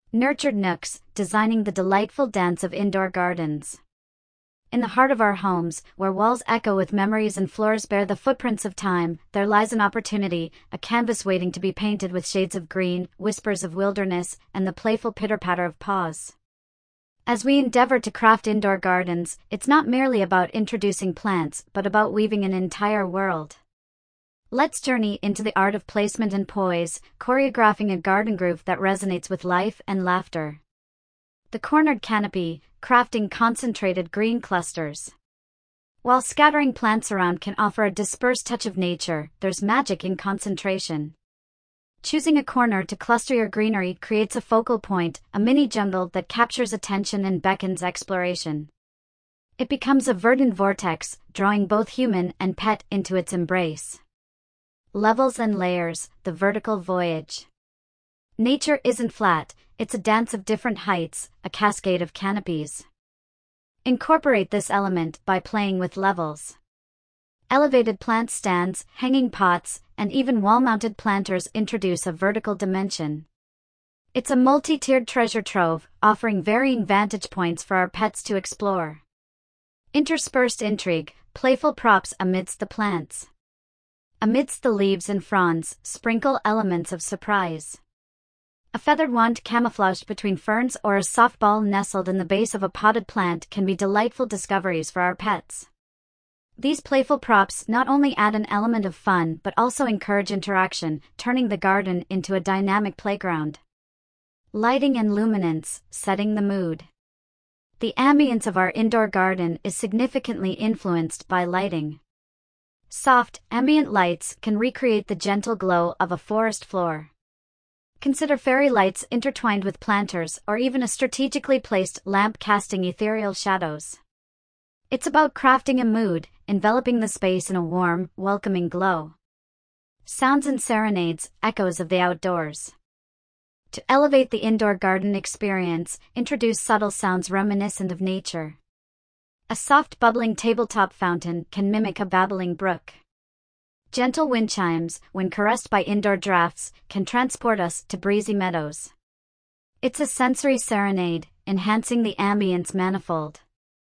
Nurtured nooks, designing the delightful dance of indoor gardens. In the heart of our homes, where walls echo with memories and floors bear the footprints of time, there lies an opportunity, a canvas waiting to be painted with shades of green, whispers of wilderness, and the playful pitter-patter of paws. As we endeavor to craft indoor gardens, it's not merely about introducing plants, but about weaving an entire world. Let's journey into the art of placement and poise, choreographing a garden groove that resonates with life and laughter. The cornered canopy, crafting concentrated green clusters. While scattering plants around can offer a dispersed touch of nature, there's magic in concentration. Choosing a corner to cluster your greenery creates a focal point, a mini jungle that captures attention and beckons exploration. It becomes a verdant vortex, drawing both human and pet into its embrace. Levels and layers, the vertical voyage. Nature isn't flat, it's a dance of different heights, a cascade of canopies. Incorporate this element by playing with levels. Elevated plant stands, hanging pots, and even wall-mounted planters introduce a vertical dimension. It's a multi-tiered treasure trove, offering varying vantage points for our pets to explore. Interspersed intrigue, playful props amidst the plants. Amidst the leaves and fronds, sprinkle elements of surprise. A feathered wand camouflaged between ferns or a soft ball nestled in the base of a potted plant can be delightful discoveries for our pets. These playful props not only add an element of fun but also encourage interaction, turning the garden into a dynamic playground. Lighting and luminance, setting the mood. The ambience of our indoor garden is significantly influenced by lighting. Soft, ambient lights can recreate the gentle glow of a forest floor. Consider fairy lights intertwined with planters or even a strategically placed lamp casting ethereal shadows. It's about crafting a mood, enveloping the space in a warm, welcoming glow. Sounds and serenades, echoes of the outdoors. To elevate the indoor garden experience, introduce subtle sounds reminiscent of nature. A soft bubbling tabletop fountain can mimic a babbling brook. Gentle wind chimes, when caressed by indoor drafts, can transport us to breezy meadows. It's a sensory serenade, enhancing the ambience manifold.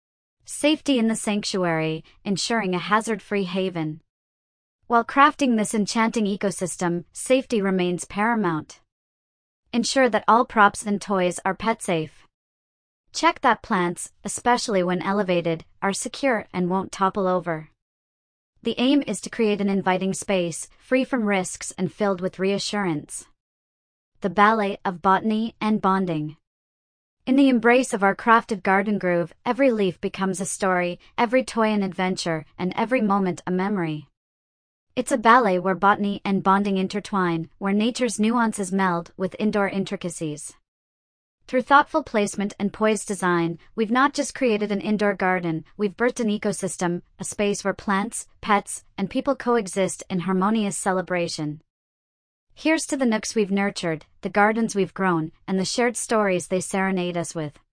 Safety in the sanctuary, ensuring a hazard-free haven. While crafting this enchanting ecosystem, safety remains paramount. Ensure that all props and toys are pet-safe. Check that plants, especially when elevated, are secure and won't topple over. The aim is to create an inviting space, free from risks and filled with reassurance. The ballet of botany and bonding. In the embrace of our crafted garden groove, every leaf becomes a story, every toy an adventure, and every moment a memory. It's a ballet where botany and bonding intertwine, where nature's nuances meld with indoor intricacies. Through thoughtful placement and poised design, we've not just created an indoor garden, we've birthed an ecosystem, a space where plants, pets, and people coexist in harmonious celebration. Here's to the nooks we've nurtured, the gardens we've grown, and the shared stories they serenade us with.